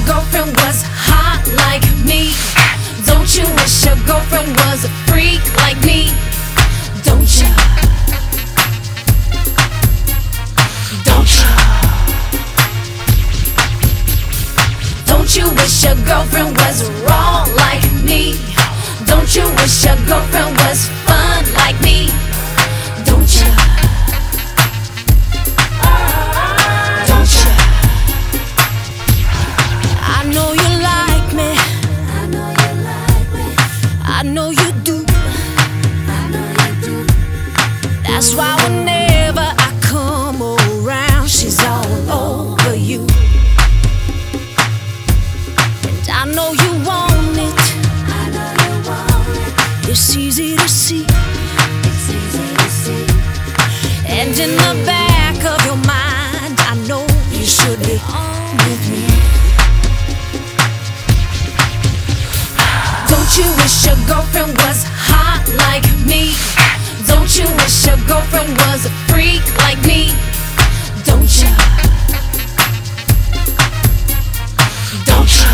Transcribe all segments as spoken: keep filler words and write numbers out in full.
girlfriend was hot like me? Don't you wish your girlfriend was a freak like me? Don't you? Don't you? Don't you wish your girlfriend was raw like me? Don't you wish your girlfriend was fun like me? Don't you? Don't you? I know you like me. I know you like me. I know you do. I know you do. That's why whenever I come around, she's all over you. And I know you want it. I know you want it. It's easy to see. It's easy to see. And in the back of your mind, I know you should be on with me. Don't you wish your girlfriend was hot like me? Don't you wish your girlfriend was a freak like me? Don't you? Don't you?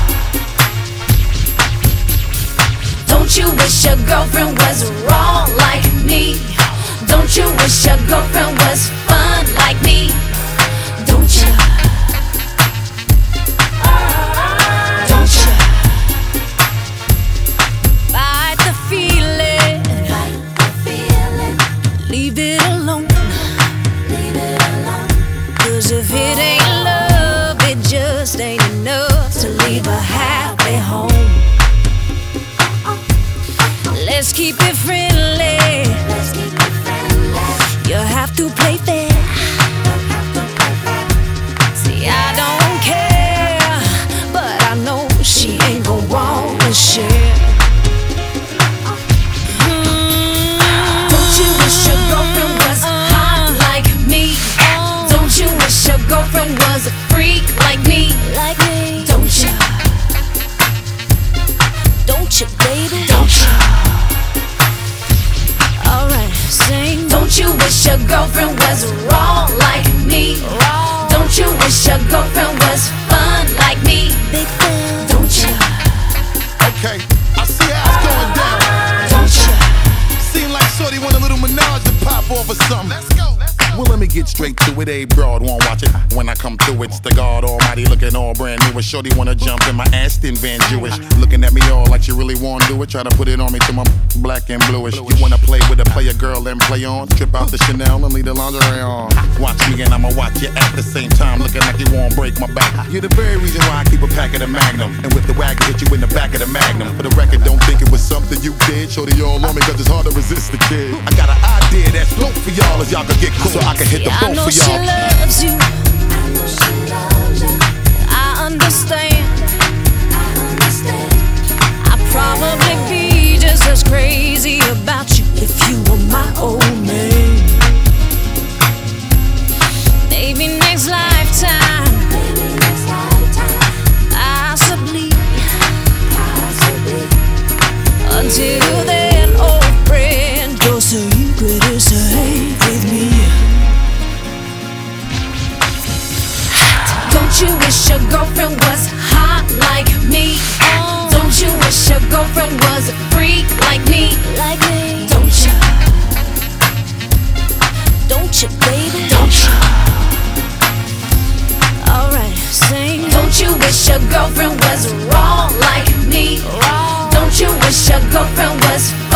Don't you wish your girlfriend was raw like me? Don't you wish your girlfriend was fun like me? Don't you? Don't you? Fight the feeling. Fight the feeling. Leave it alone. Leave it alone. 'Cause if it ain't love, it just ain't enough to leave a happy home. Let's keep it friendly. Let's keep it friendly. You have to play fair. See, I don't care, but I know she ain't gon' wanna share. Mm. Don't you wish your girlfriend was hot like me? Don't you wish your girlfriend was a freak like me? Like me. Don't you? Don't you, baby? Don't you? Alright, sing. Don't you wish your girlfriend was raw like me? Raw. Don't you wish your girlfriend was fun like me? Big fan. Don't you? Okay, I see how it's going down. Don't you? Seem like shorty want a little menage to pop off or something. Let's go, let's go. Well, let me get straight to it. A broad won't watch it. When I come through, it's the God Almighty looking all brand new. A shorty wanna jump in my Aston Van Jewish, looking at me all like she really wanna do it. Try to put it on me till my black and bluish. You wanna play with a player girl and play on? Trip out the Chanel and leave the lingerie on. Watch me and I'ma watch you at the same time, looking like you won't break my back. You're the very reason why I keep a pack of the Magnum, and with the wagon hit you in the back of the Magnum. For the record, don't think it was something you did. Shorty all on me 'cause it's hard to resist the kid. I got an idea that's dope for y'all as y'all can get cool, so I can hit the I boat know for she y'all. loves you. I know she loves you. I understand. I understand. I'd probably be just as crazy about you if you were my old man. Maybe next lifetime. Maybe next lifetime. Possibly. Possibly. Until then, old friend, your secret is safe with me. Don't you wish your girlfriend was hot like me? Don't you wish your girlfriend was a freak like me? Like me. Don't you? Don't you, baby? Don't you? Alright, sing. Don't you wish your girlfriend was raw like me? Raw. Don't you wish your girlfriend was